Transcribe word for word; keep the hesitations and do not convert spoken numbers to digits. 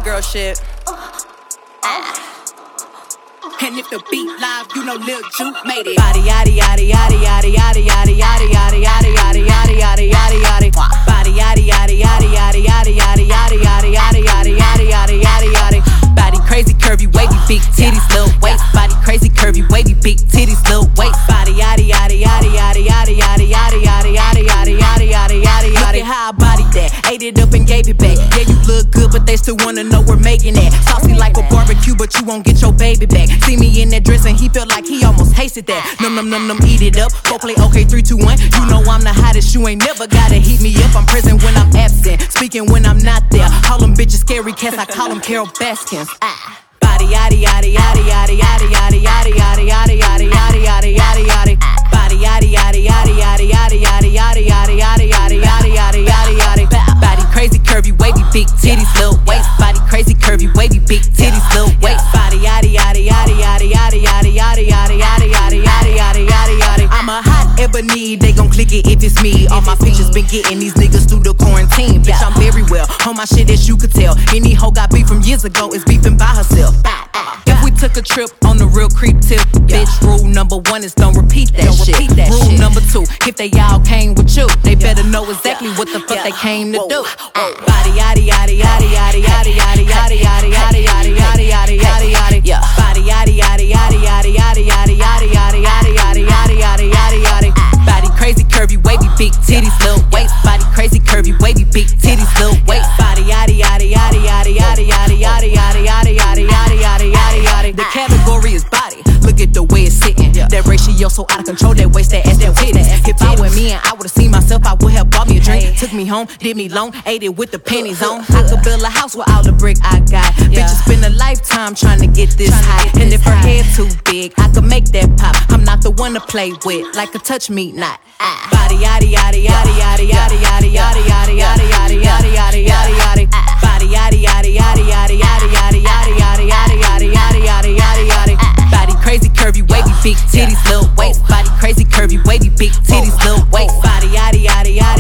girl shit. And if the beat live, you know Lil Juke made it. Body yaddy yaddy yaddy yaddy yaddy yaddy yaddy yaddy yaddy yaddy yaddy yaddy yaddy yaddy. Body yaddy yaddy yaddy yaddy yaddy yaddy yaddy yaddy yaddy yaddy yaddy yaddy yaddy yaddy. Body crazy curvy wavy big titties little waist. Body crazy curvy wavy big titties little waist. Body yaddy yaddy yaddy yaddy yaddy yaddy yaddy yaddy yaddy yaddy yaddy yaddy yaddy. Look at how I bodied that, ate it up and gave it back. Yeah, you look good, but they still wanna know we're making that. Saucy like a barbecue, but you won't get your baby back. See me in that dress and he felt like he almost tasted that. Num num num num, eat it up. Go play okay, three, two, one. You know I'm the hottest. You ain't never gotta heat me up. I'm present when I'm absent, speaking when I'm not there. Call them bitches scary cats. I call them Carol Baskins. Ah. Body yaddy yaddy yaddy yaddy yaddy yaddy yaddy yaddy yaddy yaddy yaddy yaddy yaddy yaddy. Body yaddy yaddy yaddy yaddy yaddy yaddy yaddy yaddy yaddy yaddy yaddy yaddy yaddy yaddy. Body crazy curvy wavy big titties little waist. Body crazy curvy wavy big titties little waist. Body yaddy yaddy yaddy yaddy yaddy yaddy yaddy yaddy yaddy yaddy yaddy yaddy yaddy yaddy. I'm a hot ebony, they gon' click it if it's me. All my features been getting these niggas through the quarantine. Bitch, I'm very well on my shit as you could tell. Any hoe got beef from years ago is beefing by herself. If we took a trip on the real creep tip, bitch, rule number one is don't repeat that don't shit. Repeat that rule shit. Number two, if they all came with you, they better know exactly what the fuck they came to do. Body yaddy yaddy yaddy yaddy yaddy yaddy yaddy yaddy yaddy yaddy yaddy yaddy yaddy yaddy. Body yaddy yaddy yaddy yaddy yaddy yaddy yaddy yaddy yaddy yaddy yaddy yaddy yaddy yaddy. Body crazy curvy wavy big titties little waist. Body crazy curvy wavy big titties little waist. Body yaddy yaddy yaddy yaddy yaddy yaddy yaddy yaddy yaddy yaddy yaddy yaddy yaddy yaddy. The category is body. Look at the way it's sitting. That ratio so out of control. That waist, that ass, that titties. If I were me and I would've seen myself, I would have bought me a drink. Took me home, did me long, ate it with the pennies on. I could build a house with all the brick I got. Bitches spend a lifetime trying to get this high. And if her head too big, I could make that pop. I'm not the one to play with, like a touch me not. Body yaddy yaddy yaddy yaddy yaddy yaddy yaddy yaddy yaddy yaddy yaddy yaddy yaddy yaddy. Body yaddy yaddy yaddy yaddy yaddy yaddy yaddy yaddy yaddy yaddy yaddy yaddy yaddy yaddy. Body crazy curvy wavy big titties little waist. Body crazy curvy wavy big titties little waist. Body yaddy yaddy yaddy